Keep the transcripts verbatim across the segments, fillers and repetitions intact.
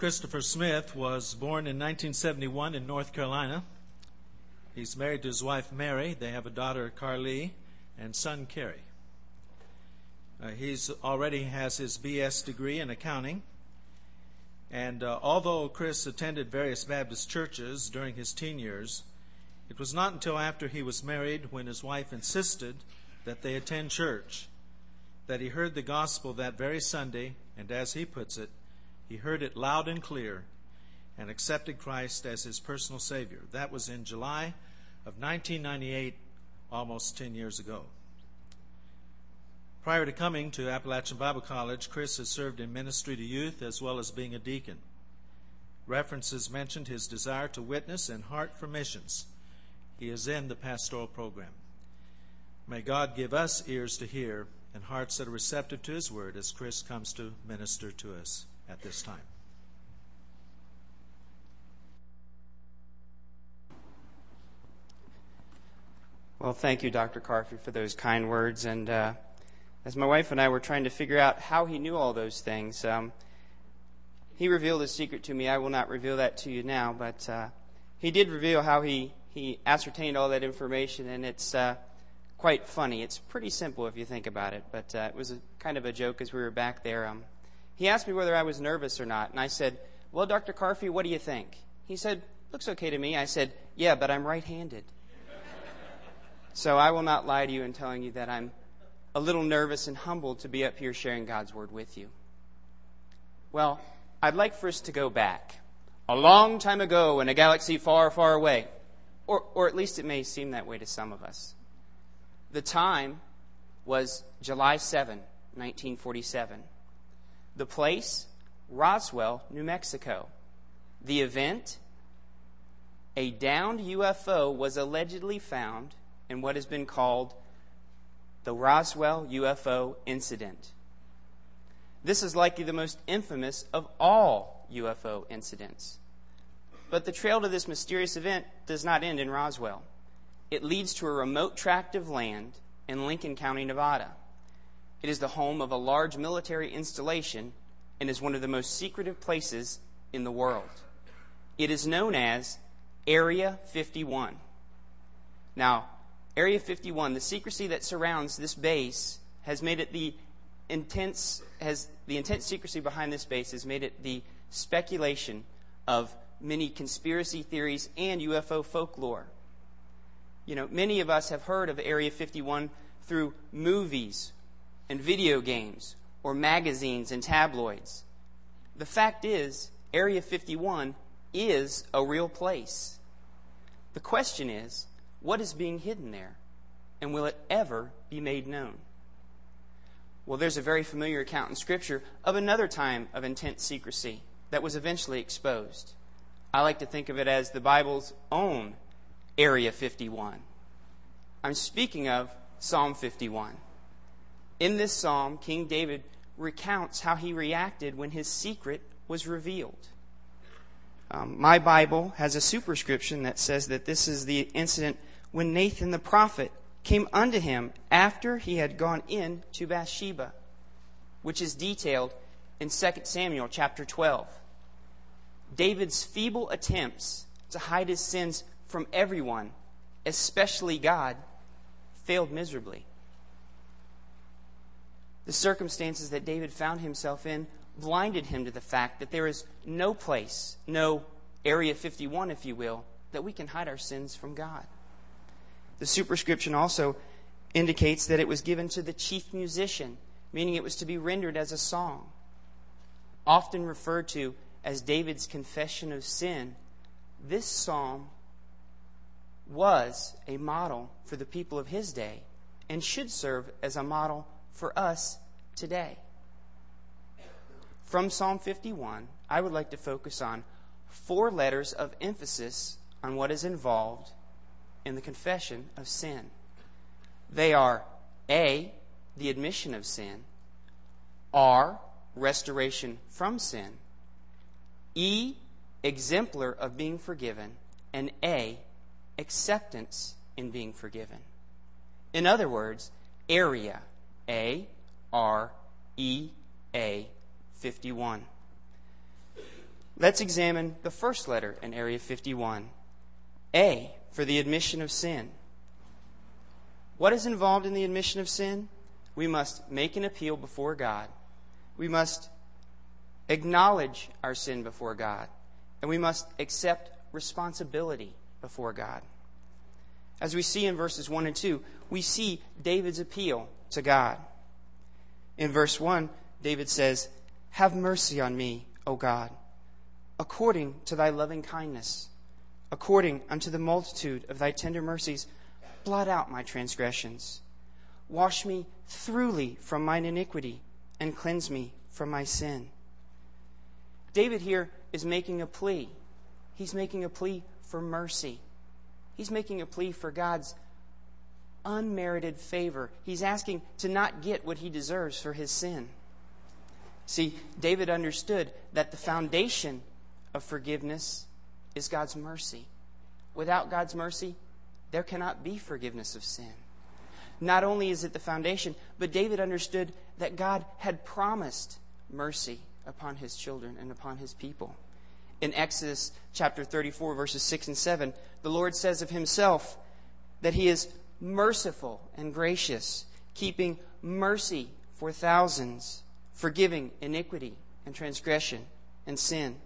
Christopher Smith was born in nineteen seventy-one in North Carolina. He's married to his wife, Mary. They have a daughter, Carly, and son, Kerry. Uh, he's already has his B S degree in accounting. And uh, although Chris attended various Baptist churches during his teen years, it was not until after he was married, when his wife insisted that they attend church, that he heard the gospel that very Sunday, and as he puts it, he heard it loud and clear and accepted Christ as his personal Savior. That was in July of nineteen ninety-eight, almost ten years ago. Prior to coming to Appalachian Bible College, Chris has served in ministry to youth as well as being a deacon. References mentioned his desire to witness and heart for missions. He is in the pastoral program. May God give us ears to hear and hearts that are receptive to his word as Chris comes to minister to us at this time. Well, thank you, Doctor Carfy, for those kind words. And uh, as my wife and I were trying to figure out how he knew all those things, um, he revealed a secret to me. I will not reveal that to you now, but uh, he did reveal how he, he ascertained all that information, and it's uh, quite funny. It's pretty simple if you think about it, but uh, it was a, kind of a joke as we were back there. Um, he asked me whether I was nervous or not, and I said, well, Doctor Carfy, what do you think? He said, looks okay to me. I said, yeah, but I'm right-handed. So I will not lie to you in telling you that I'm a little nervous and humbled to be up here sharing God's Word with you. Well, I'd like for us to go back a long time ago in a galaxy far, far away, or, or at least it may seem that way to some of us. The time was July seventh, nineteen forty-seven. The place, Roswell, New Mexico. The event, a downed U F O was allegedly found in what has been called the Roswell U F O incident. This is likely the most infamous of all U F O incidents. But the trail to this mysterious event does not end in Roswell. It leads to a remote tract of land in Lincoln County, Nevada. It is the home of a large military installation and is one of the most secretive places in the world. It is known as Area fifty-one. Now, Area fifty-one, the secrecy that surrounds this base has made it the intense, has the intense secrecy behind this base has made it the speculation of many conspiracy theories and U F O folklore. You know, many of us have heard of Area fifty-one through movies and video games or magazines and tabloids. The fact is, Area fifty-one is a real place. The question is, what is being hidden there? And will it ever be made known? Well, there's a very familiar account in Scripture of another time of intense secrecy that was eventually exposed. I like to think of it as the Bible's own Area fifty-one. I'm speaking of Psalm fifty-one. In this psalm, King David recounts how he reacted when his secret was revealed. Um, my Bible has a superscription that says that this is the incident when Nathan the prophet came unto him after he had gone in to Bathsheba, which is detailed in Second Samuel chapter twelve. David's feeble attempts to hide his sins from everyone, especially God, failed miserably. The circumstances that David found himself in blinded him to the fact that there is no place, no Area fifty-one, if you will, that we can hide our sins from God. The superscription also indicates that it was given to the chief musician, meaning it was to be rendered as a song. Often referred to as David's confession of sin, this psalm was a model for the people of his day and should serve as a model for us today. From Psalm fifty-one, I would like to focus on four letters of emphasis on what is involved in the confession of sin. They are A, the admission of sin, R, restoration from sin, E, exemplar of being forgiven, and A, acceptance in being forgiven. In other words, area, A, R, E, A, fifty-one. Let's examine the first letter in Area fifty-one, A, for the admission of sin. What is involved in the admission of sin? We must make an appeal before God. We must acknowledge our sin before God. And we must accept responsibility before God. As we see in verses one and two, we see David's appeal to God. In verse one, David says, "Have mercy on me, O God, according to thy loving kindness, according unto the multitude of thy tender mercies, blot out my transgressions. Wash me thoroughly from mine iniquity, and cleanse me from my sin." David here is making a plea. He's making a plea for mercy. He's making a plea for God's unmerited favor. He's asking to not get what he deserves for his sin. See, David understood that the foundation of forgiveness is God's mercy. Without God's mercy, there cannot be forgiveness of sin. Not only is it the foundation, but David understood that God had promised mercy upon his children and upon his people. In Exodus chapter thirty-four, verses six and seven, the Lord says of himself that he is merciful and gracious, keeping mercy for thousands, forgiving iniquity and transgression and sin.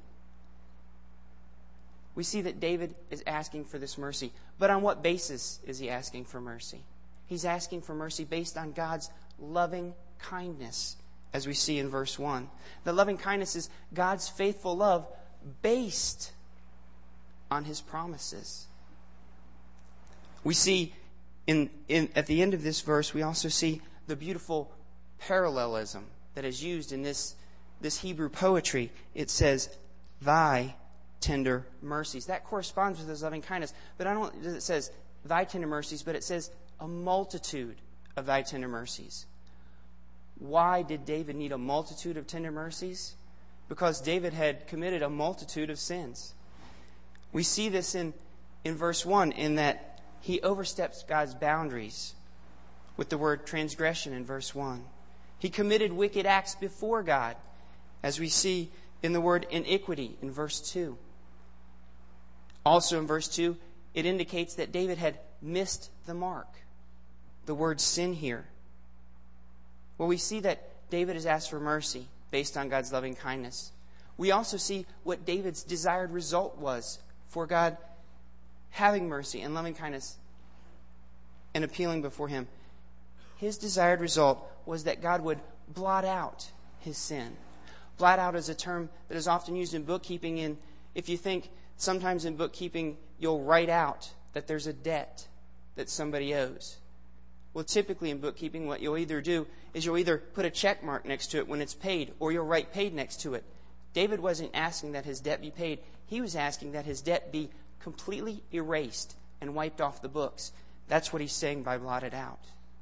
We see that David is asking for this mercy. But on what basis is he asking for mercy? He's asking for mercy based on God's loving kindness, as we see in verse one. The loving kindness is God's faithful love based on his promises. We see in, in at the end of this verse, we also see the beautiful parallelism that is used in this, this Hebrew poetry. It says, "Thy tender mercies." That corresponds with his loving kindness. But not only does it says thy tender mercies, but it says a multitude of thy tender mercies. Why did David need a multitude of tender mercies? Because David had committed a multitude of sins. We see this in, in verse one, in that he oversteps God's boundaries with the word transgression in verse one. He committed wicked acts before God, as we see in the word iniquity in verse two. Also in verse two, it indicates that David had missed the mark. The word sin here. Well, we see that David has asked for mercy based on God's loving kindness. We also see what David's desired result was for God having mercy and loving kindness and appealing before him. His desired result was that God would blot out his sin. Blot out is a term that is often used in bookkeeping. In, if you think sometimes in bookkeeping you'll write out that there's a debt that somebody owes. Well, typically in bookkeeping, what you'll either do is you'll either put a check mark next to it when it's paid, or you'll write paid next to it. David wasn't asking that his debt be paid. He was asking that his debt be completely erased and wiped off the books. That's what he's saying by blotted out.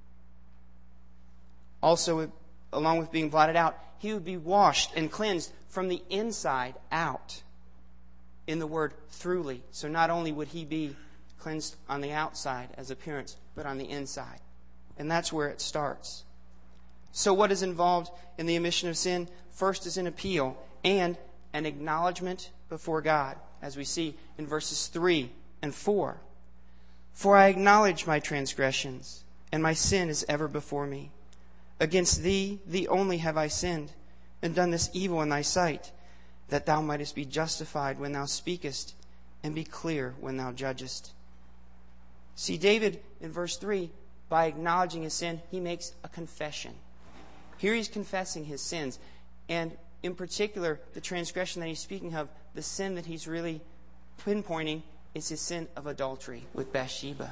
Also, along with being blotted out, he would be washed and cleansed from the inside out, in the word thoroughly. So not only would he be cleansed on the outside as appearance, but on the inside. And that's where it starts. So what is involved in the admission of sin? First is an appeal and an acknowledgement before God, as we see in verses three and four. "For I acknowledge my transgressions, and my sin is ever before me. Against thee, thee only have I sinned, and done this evil in thy sight, that thou mightest be justified when thou speakest, and be clear when thou judgest." See, David, in verse three, by acknowledging his sin, he makes a confession. Here he's confessing his sins. And in particular, the transgression that he's speaking of, the sin that he's really pinpointing, is his sin of adultery with Bathsheba.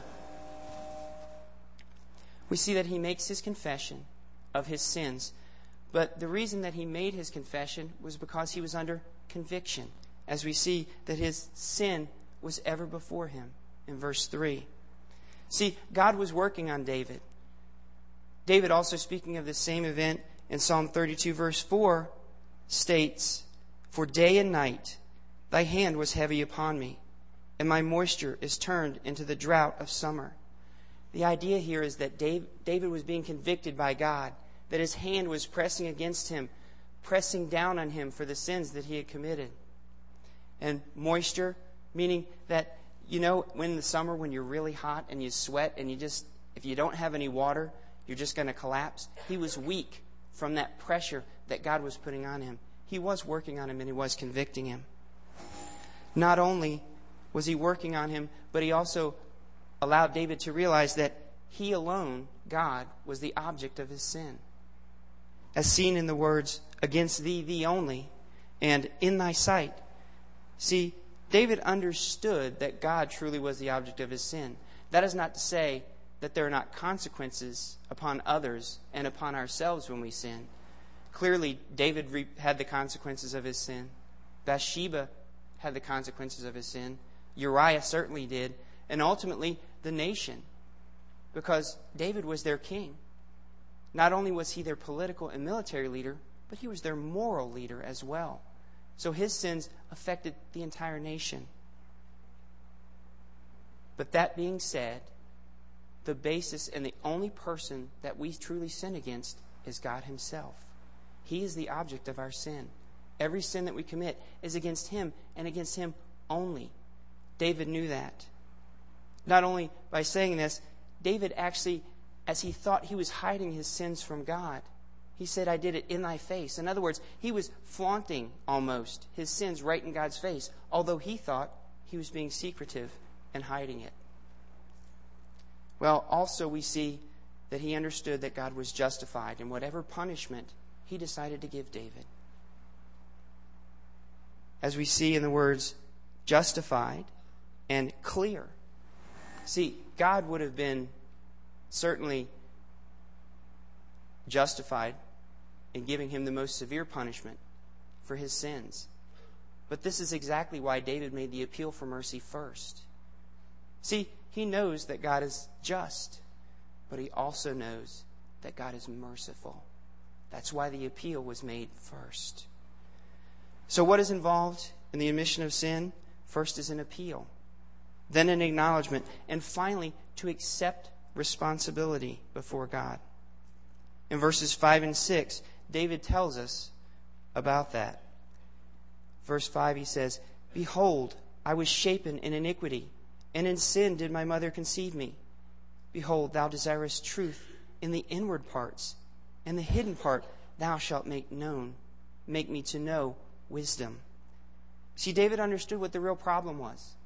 We see that he makes his confession of his sins. But the reason that he made his confession was because he was under conviction, as we see that his sin was ever before him in verse three. See, God was working on David. David, also speaking of the same event in Psalm thirty-two, verse four, states, "For day and night thy hand was heavy upon me, and my moisture is turned into the drought of summer." The idea here is that David was being convicted by God, that his hand was pressing against him, pressing down on him for the sins that he had committed. And moisture, meaning that, you know, when in the summer when you're really hot and you sweat and you just, if you don't have any water, you're just going to collapse. He was weak from that pressure that God was putting on him. He was working on him and he was convicting him. Not only was he working on him, but he also allowed David to realize that he alone, God, was the object of his sin. As seen in the words, against thee, thee only, and in thy sight. See, David understood that God truly was the object of his sin. That is not to say that there are not consequences upon others and upon ourselves when we sin. Clearly, David re- had the consequences of his sin. Bathsheba had the consequences of his sin. Uriah certainly did. And ultimately, the nation. Because David was their king. Not only was he their political and military leader, but he was their moral leader as well. So his sins affected the entire nation. But that being said, the basis and the only person that we truly sin against is God himself. He is the object of our sin. Every sin that we commit is against him and against him only. David knew that. Not only by saying this, David actually, as he thought he was hiding his sins from God, he said, I did it in thy face. In other words, he was flaunting almost his sins right in God's face, although he thought he was being secretive and hiding it. Well, also we see that he understood that God was justified in whatever punishment he decided to give David. As we see in the words justified and clear. See, God would have been certainly justified in giving him the most severe punishment for his sins. But this is exactly why David made the appeal for mercy first. See, he knows that God is just, but he also knows that God is merciful. That's why the appeal was made first. So what is involved in the admission of sin? First is an appeal, then an acknowledgement, and finally to accept responsibility before God. In verses five and six, David tells us about that. Verse five, he says, Behold, I was shapen in iniquity, and in sin did my mother conceive me. Behold, thou desirest truth in the inward parts, and the hidden part thou shalt make known. Make me to know wisdom. See, David understood what the real problem was.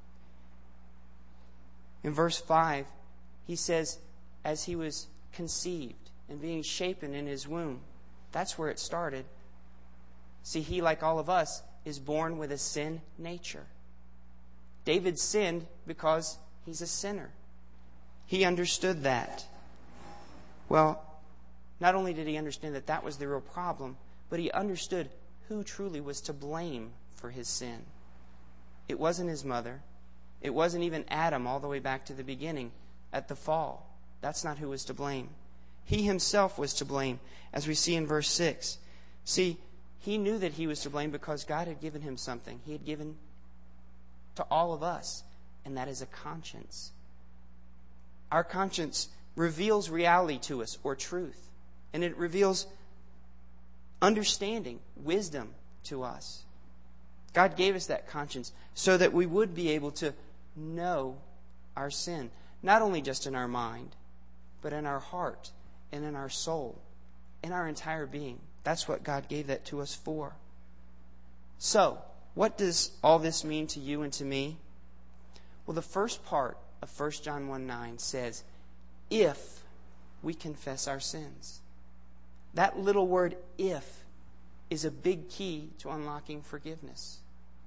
In verse five, he says, as he was conceived and being shapen in his womb, that's where it started. See, he, like all of us, is born with a sin nature. David sinned because he's a sinner. He understood that. Well, not only did he understand that that was the real problem, but he understood who truly was to blame for his sin. It wasn't his mother. It wasn't even Adam all the way back to the beginning at the fall. That's not who was to blame. He himself was to blame, as we see in verse six. See, he knew that he was to blame because God had given him something. He had given to all of us, and that is a conscience. Our conscience reveals reality to us, or truth, and it reveals understanding, wisdom to us. God gave us that conscience so that we would be able to know our sin, not only just in our mind, but in our heart and in our soul, in our entire being. That's what God gave that to us for. So, what does all this mean to you and to me? Well, the first part of First John one nine says, if we confess our sins. That little word, if, is a big key to unlocking forgiveness.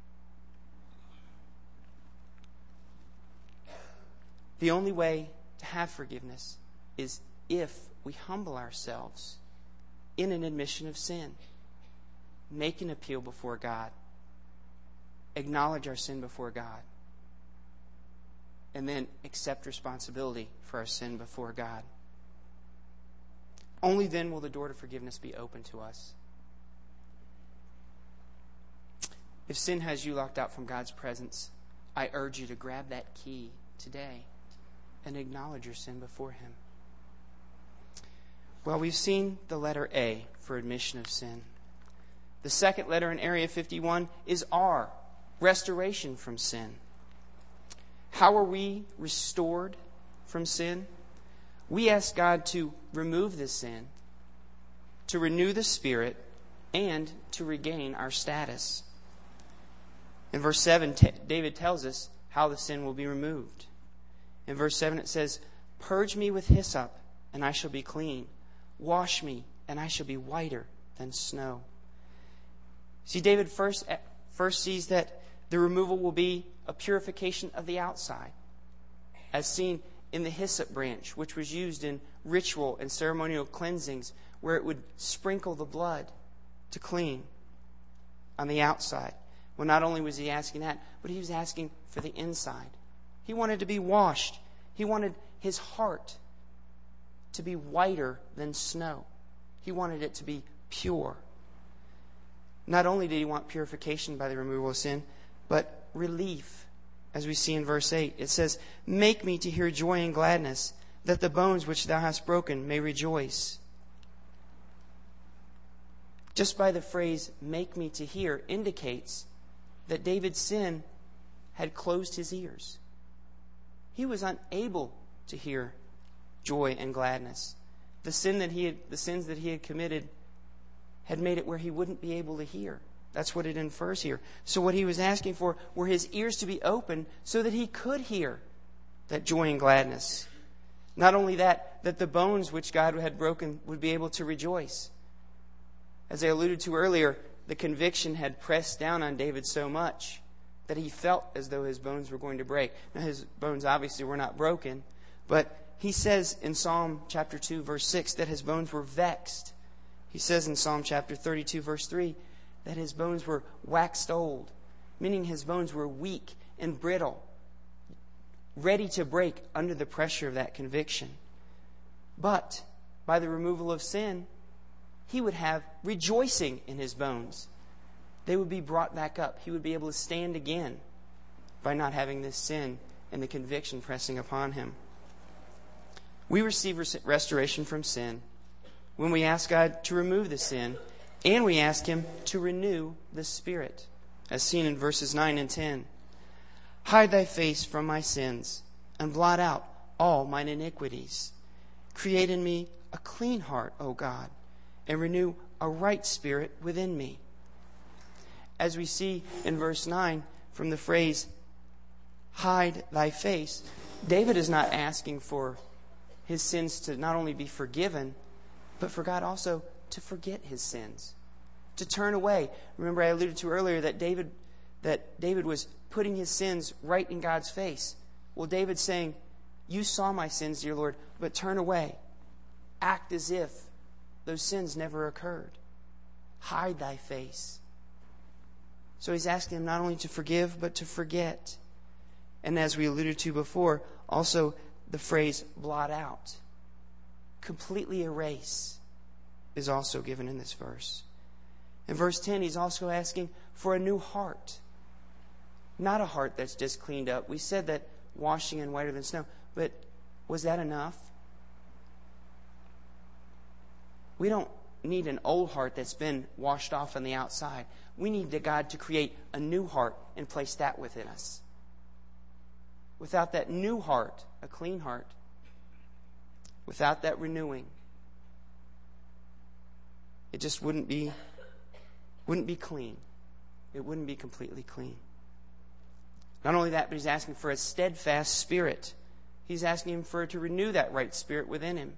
The only way to have forgiveness is if we humble ourselves in an admission of sin, make an appeal before God, acknowledge our sin before God, and then accept responsibility for our sin before God. Only then will the door to forgiveness be open to us. If sin has you locked out from God's presence, I urge you to grab that key today and acknowledge your sin before Him. Well, we've seen the letter A for admission of sin. The second letter in Area fifty-one is R, restoration from sin. How are we restored from sin? We ask God to remove the sin, to renew the spirit, and to regain our status. In verse seven, David tells us how the sin will be removed. In verse seven it says, "Purge me with hyssop, and I shall be clean. Wash me, and I shall be whiter than snow." See, David first, first sees that the removal will be a purification of the outside, as seen in the hyssop branch, which was used in ritual and ceremonial cleansings, where it would sprinkle the blood to clean on the outside. Well, not only was he asking that, but he was asking for the inside. He wanted to be washed. He wanted his heart to be whiter than snow. He wanted it to be pure. Not only did he want purification by the removal of sin, but relief. As we see in verse eight, it says, "Make me to hear joy and gladness, that the bones which thou hast broken may rejoice." Just by the phrase, "make me to hear," indicates that David's sin had closed his ears. He was unable to hear joy and gladness. The sin that he had, the sins that he had committed had made it where he wouldn't be able to hear. That's what it infers here. So what he was asking for were his ears to be open so that he could hear that joy and gladness. Not only that, that the bones which God had broken would be able to rejoice. As I alluded to earlier, the conviction had pressed down on David so much that he felt as though his bones were going to break. Now, his bones obviously were not broken, but he says in Psalm chapter two, verse six, that his bones were vexed. He says in Psalm chapter thirty-two, verse three, that his bones were waxed old, meaning his bones were weak and brittle, ready to break under the pressure of that conviction. But by the removal of sin, he would have rejoicing in his bones. They would be brought back up. He would be able to stand again by not having this sin and the conviction pressing upon him. We receive restoration from sin when we ask God to remove the sin, and we ask Him to renew the Spirit, as seen in verses nine and ten. "Hide thy face from my sins, and blot out all mine iniquities. Create in me a clean heart, O God, and renew a right spirit within me." As we see in verse nine, from the phrase, "hide thy face," David is not asking for his sins to not only be forgiven, but for God also to forget his sins, to turn away. Remember, I alluded to earlier that David that David was putting his sins right in God's face. Well, David's saying, "You saw my sins, dear Lord, but turn away. Act as if those sins never occurred. Hide thy face." So he's asking him not only to forgive, but to forget. And as we alluded to before, also the phrase "blot out," completely erase, is also given in this verse. In verse ten, he's also asking for a new heart. Not a heart that's just cleaned up. We said that washing and whiter than snow, but was that enough? We don't need an old heart that's been washed off on the outside. We need the God to create a new heart and place that within us. Without that new heart, a clean heart, without that renewing, it just wouldn't be wouldn't be clean. It wouldn't be completely clean. Not only that, but he's asking for a steadfast spirit. He's asking him for to renew that right spirit within him.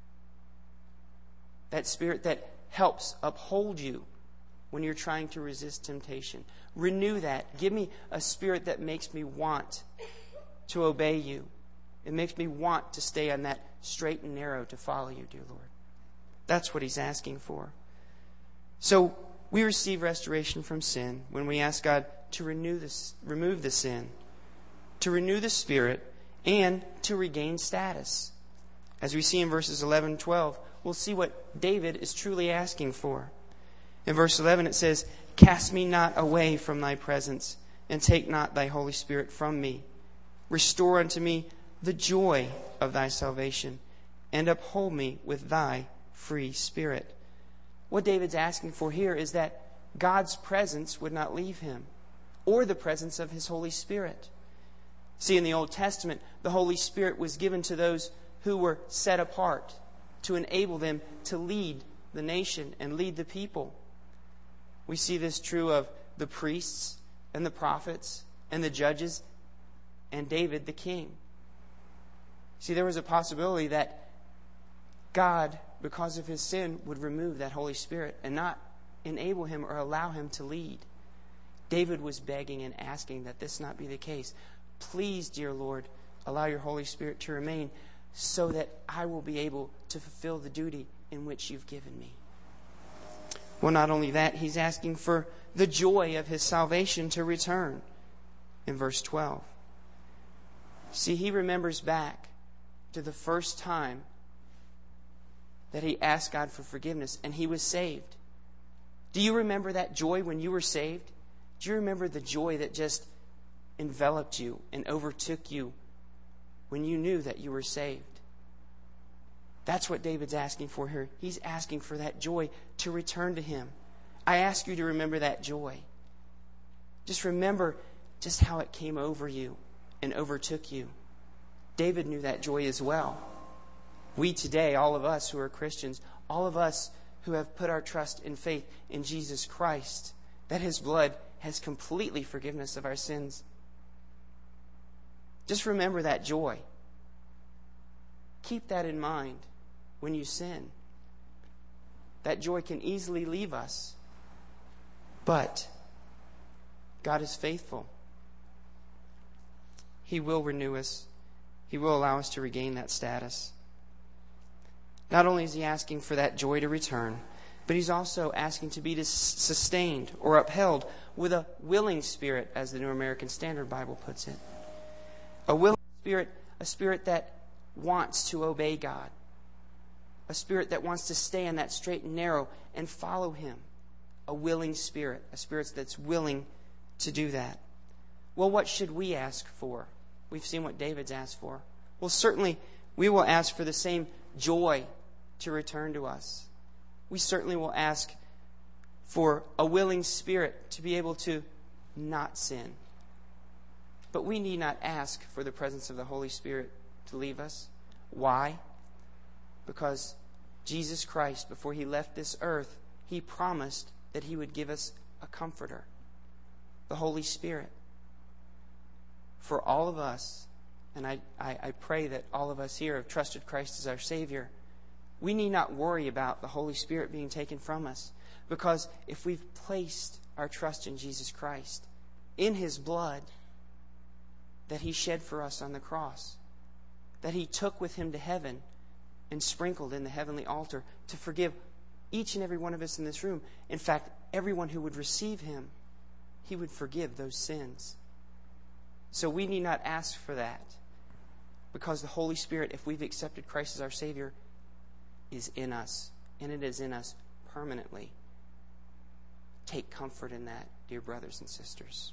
That spirit that helps uphold you when you're trying to resist temptation. Renew that. Give me a spirit that makes me want to obey you. It makes me want to stay on that straight and narrow to follow you, dear Lord. That's what he's asking for. So we receive restoration from sin when we ask God to renew this, remove the sin, to renew the spirit, and to regain status. As we see in verses eleven and twelve, we'll see what David is truly asking for. In verse eleven it says, "Cast me not away from thy presence, and take not thy Holy Spirit from me. Restore unto me the joy of thy salvation, and uphold me with thy free spirit." What David's asking for here is that God's presence would not leave him, or the presence of His Holy Spirit. See, in the Old Testament, the Holy Spirit was given to those who were set apart to enable them to lead the nation and lead the people. We see this true of the priests and the prophets and the judges and David the king. See, there was a possibility that God, because of his sin, would remove that Holy Spirit and not enable him or allow him to lead. David was begging and asking that this not be the case. Please, dear Lord, allow your Holy Spirit to remain so that I will be able to fulfill the duty in which you've given me. Well, not only that, he's asking for the joy of his salvation to return in verse twelve. See, he remembers back to the first time that he asked God for forgiveness and he was saved. Do you remember that joy when you were saved? Do you remember the joy that just enveloped you and overtook you when you knew that you were saved? That's what David's asking for here. He's asking for that joy to return to him. I ask you to remember that joy. Just remember just how it came over you and overtook you. David knew that joy as well. We today, all of us who are Christians, all of us who have put our trust and faith in Jesus Christ, that His blood has completely forgiven us of our sins. Just remember that joy. Keep that in mind when you sin. That joy can easily leave us. But God is faithful. He will renew us. He will allow us to regain that status. Not only is He asking for that joy to return, but He's also asking to be sustained or upheld with a willing spirit, as the New American Standard Bible puts it. A willing spirit, a spirit that wants to obey God. A spirit that wants to stay on that straight and narrow and follow Him. A willing spirit, a spirit that's willing to do that. Well, what should we ask for? We've seen what David's asked for. Well, certainly we will ask for the same joy to return to us. We certainly will ask for a willing spirit to be able to not sin. But we need not ask for the presence of the Holy Spirit to leave us. Why? Because Jesus Christ, before He left this earth, He promised that He would give us a comforter, the Holy Spirit. For all of us, and I, I, I pray that all of us here have trusted Christ as our Savior, we need not worry about the Holy Spirit being taken from us. Because if we've placed our trust in Jesus Christ, in His blood that He shed for us on the cross, that He took with Him to heaven and sprinkled in the heavenly altar to forgive each and every one of us in this room. In fact, everyone who would receive Him, He would forgive those sins. So we need not ask for that, because the Holy Spirit, if we've accepted Christ as our Savior, is in us, and it is in us permanently. Take comfort in that, dear brothers and sisters.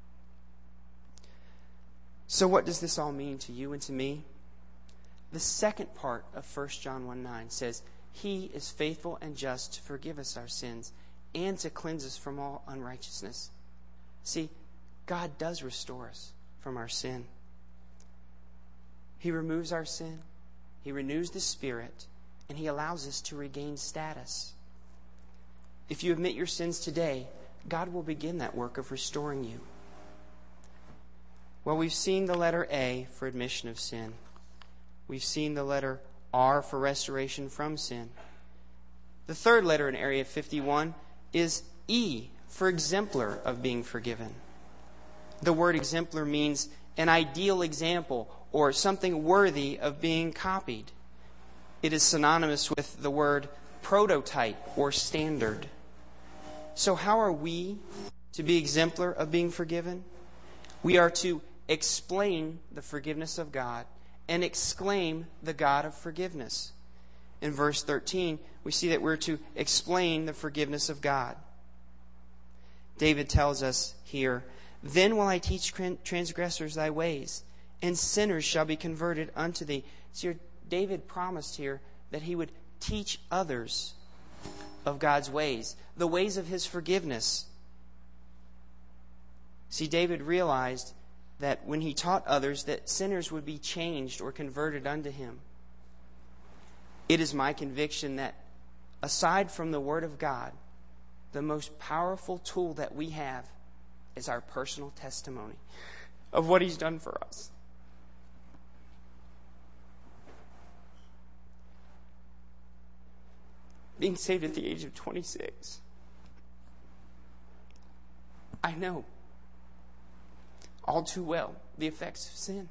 So what does this all mean to you and to me? The second part of First John one nine says, He is faithful and just to forgive us our sins and to cleanse us from all unrighteousness. See, God does restore us from our sin. He removes our sin. He renews the Spirit. And He allows us to regain status. If you admit your sins today, God will begin that work of restoring you. Well, we've seen the letter A for admission of sin. We've seen the letter R for restoration from sin. The third letter in Area fifty-one is E for exemplar of being forgiven. The word exemplar means an ideal example or something worthy of being copied. It is synonymous with the word prototype or standard. So how are we to be exemplar of being forgiven? We are to explain the forgiveness of God and exclaim the God of forgiveness. In verse thirteen, we see that we're to explain the forgiveness of God. David tells us here, Then will I teach transgressors thy ways, and sinners shall be converted unto thee. So David promised here that he would teach others of God's ways, the ways of His forgiveness. See, David realized that when he taught others that sinners would be changed or converted unto him. It is my conviction that aside from the Word of God, the most powerful tool that we have is our personal testimony of what He's done for us. Being saved at the age of twenty-six, I know all too well the effects of sin.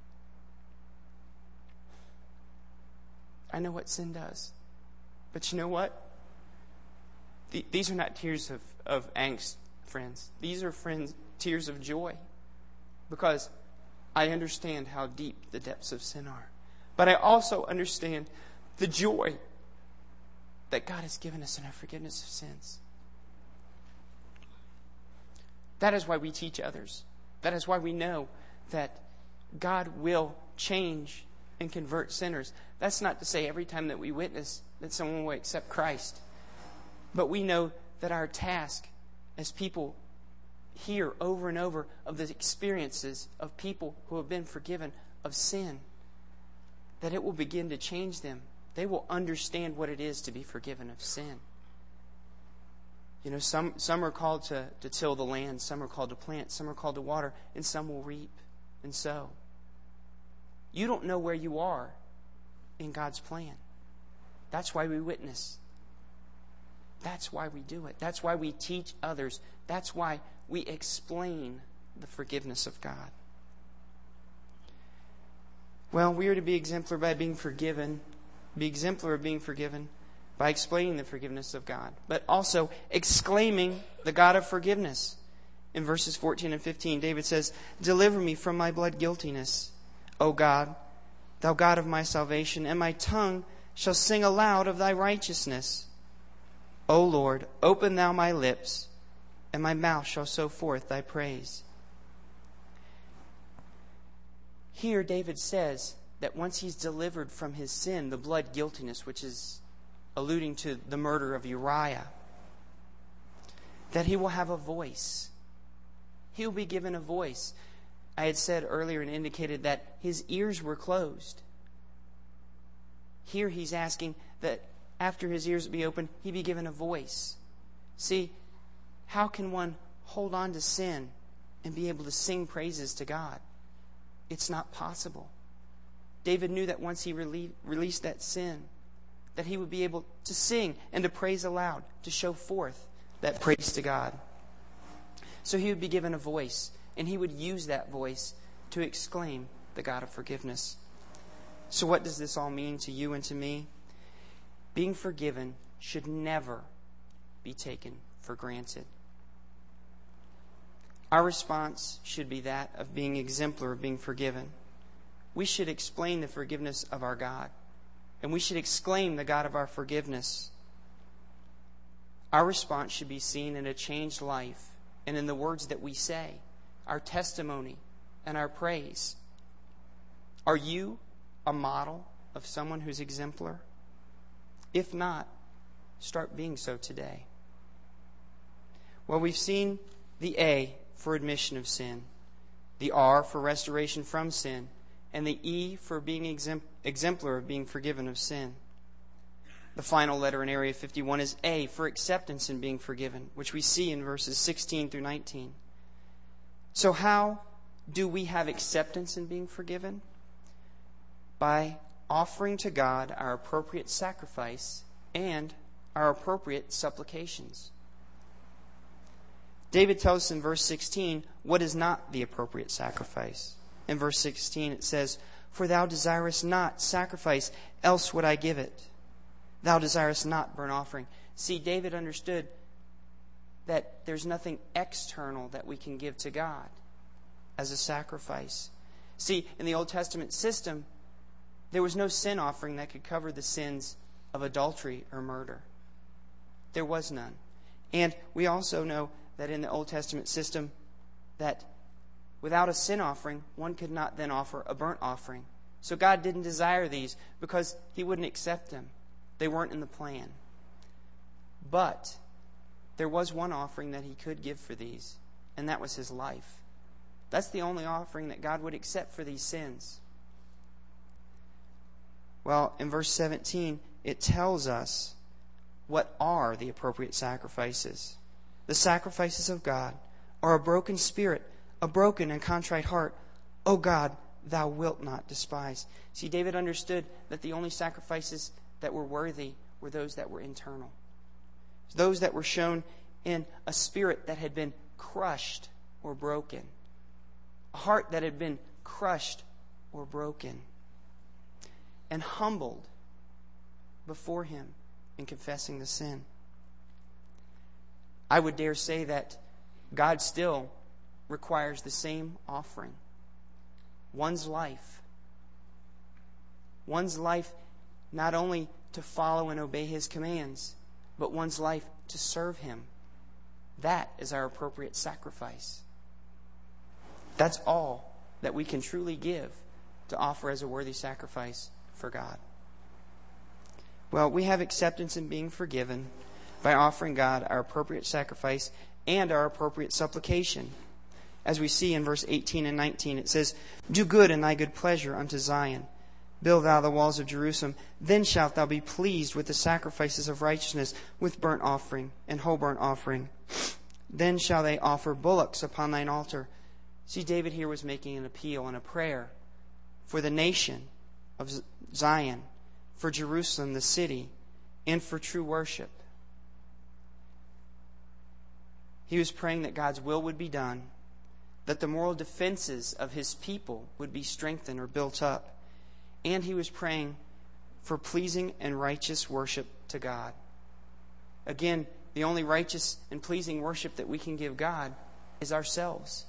I know what sin does. But you know what? Th- these are not tears of, of angst, friends. These are friends tears of joy. Because I understand how deep the depths of sin are. But I also understand the joy that God has given us in our forgiveness of sins. That is why we teach others. That is why we know that God will change and convert sinners. That's not to say every time that we witness that someone will accept Christ. But we know that our task as people hear over and over of the experiences of people who have been forgiven of sin, that it will begin to change them. They will understand what it is to be forgiven of sin. You know, some, some are called to, to till the land, some are called to plant, some are called to water, and some will reap and sow. You don't know where you are in God's plan. That's why we witness. That's why we do it. That's why we teach others. That's why we explain the forgiveness of God. Well, we are to be exemplar by being forgiven, be exemplar of being forgiven by explaining the forgiveness of God, but also exclaiming the God of forgiveness. In verses fourteen and fifteen, David says, "Deliver me from my blood guiltiness, O God, thou God of my salvation, and my tongue shall sing aloud of thy righteousness. O Lord, open thou my lips, and my mouth shall show forth thy praise." Here David says that once he's delivered from his sin, the blood guiltiness, which is alluding to the murder of Uriah, that he will have a voice. He will be given a voice. I had said earlier and indicated that his ears were closed. Here he's asking that after his ears be opened, he be given a voice. See, how can one hold on to sin and be able to sing praises to God? It's not possible. David knew that once he relie- released that sin, that he would be able to sing and to praise aloud, to show forth that praise to God. So he would be given a voice, and he would use that voice to exclaim the God of forgiveness. So what does this all mean to you and to me? Being forgiven should never be taken for granted. Our response should be that of being exemplar of being forgiven. We should explain the forgiveness of our God, and we should exclaim the God of our forgiveness. Our response should be seen in a changed life and in the words that we say, our testimony and our praise. Are you a model of someone who's exemplar? If not, start being so today. Well, we've seen the A for admission of sin, the R for restoration from sin, and the E for being exemplar of being forgiven of sin. The final letter in Area fifty-one is A for acceptance in being forgiven, which we see in verses sixteen through nineteen. So how do we have acceptance in being forgiven? By offering to God our appropriate sacrifice and our appropriate supplications. David tells us in verse sixteen what is not the appropriate sacrifice. In verse sixteen it says, "For thou desirest not sacrifice, else would I give it. Thou desirest not burnt offering." See, David understood that there's nothing external that we can give to God as a sacrifice. See, in the Old Testament system, there was no sin offering that could cover the sins of adultery or murder. There was none. And we also know that in the Old Testament system, that without a sin offering, one could not then offer a burnt offering. So God didn't desire these because He wouldn't accept them. They weren't in the plan. But there was one offering that He could give for these, and that was his life. That's the only offering that God would accept for these sins. Well, in verse seventeen, it tells us what are the appropriate sacrifices. The sacrifices of God are a broken spirit, a broken and contrite heart. O God, thou wilt not despise. See, David understood that the only sacrifices that were worthy were those that were internal. Those that were shown in a spirit that had been crushed or broken. A heart that had been crushed or broken. And humbled before Him in confessing the sin. I would dare say that God still requires the same offering. One's life. One's life not only to follow and obey His commands, but one's life to serve Him. That is our appropriate sacrifice. That's all that we can truly give to offer as a worthy sacrifice for God. Well, we have acceptance in being forgiven by offering God our appropriate sacrifice and our appropriate supplication. As we see in verse eighteen and nineteen, it says, Do good in thy good pleasure unto Zion. Build thou the walls of Jerusalem. Then shalt thou be pleased with the sacrifices of righteousness, with burnt offering and whole burnt offering. Then shall they offer bullocks upon thine altar. See, David here was making an appeal and a prayer for the nation of Zion, for Jerusalem, the city, and for true worship. He was praying that God's will would be done, that the moral defenses of His people would be strengthened or built up. And he was praying for pleasing and righteous worship to God. Again, the only righteous and pleasing worship that we can give God is ourselves.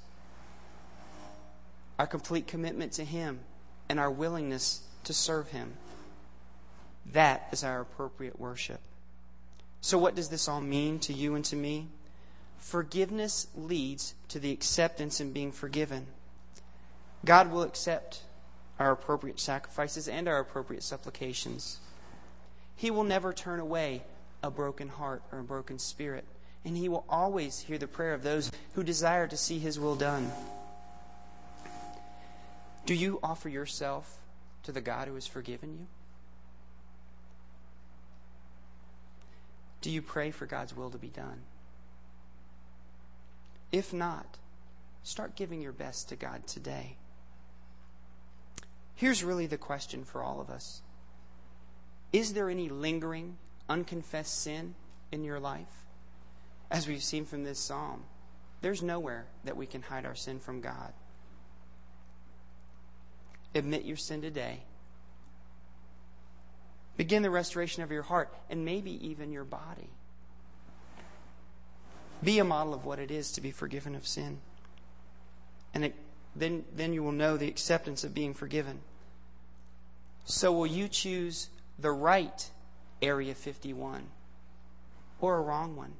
Our complete commitment to Him and our willingness to serve Him. That is our appropriate worship. So what does this all mean to you and to me? Forgiveness leads to the acceptance in being forgiven. God will accept our appropriate sacrifices and our appropriate supplications. He will never turn away a broken heart or a broken spirit. And He will always hear the prayer of those who desire to see His will done. Do you offer yourself to the God who has forgiven you? Do you pray for God's will to be done? If not, start giving your best to God today. Here's really the question for all of us. Is there any lingering, unconfessed sin in your life? As we've seen from this psalm, there's nowhere that we can hide our sin from God. Admit your sin today. Begin the restoration of your heart and maybe even your body. Be a model of what it is to be forgiven of sin. And it, then, then you will know the acceptance of being forgiven. So will you choose the right Area fifty-one or a wrong one?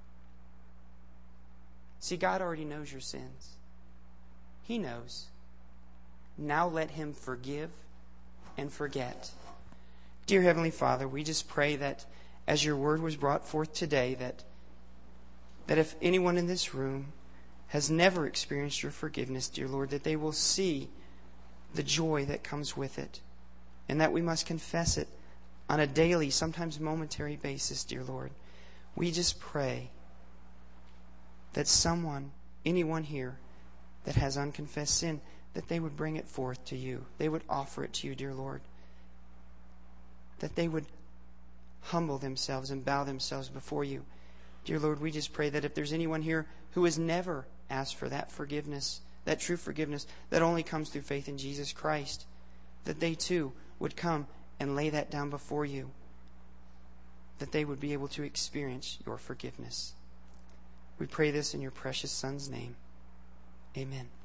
See, God already knows your sins. He knows. Now let Him forgive and forget. Dear Heavenly Father, we just pray that as your word was brought forth today, that, that if anyone in this room has never experienced your forgiveness, dear Lord, that they will see the joy that comes with it, and that we must confess it on a daily, sometimes momentary basis, dear Lord. We just pray that someone, anyone here that has unconfessed sin, that they would bring it forth to you. They would offer it to you, dear Lord. That they would humble themselves and bow themselves before you. Dear Lord, we just pray that if there's anyone here who has never asked for that forgiveness, that true forgiveness that only comes through faith in Jesus Christ, that they too would come and lay that down before you, that they would be able to experience your forgiveness. We pray this in your precious Son's name. Amen.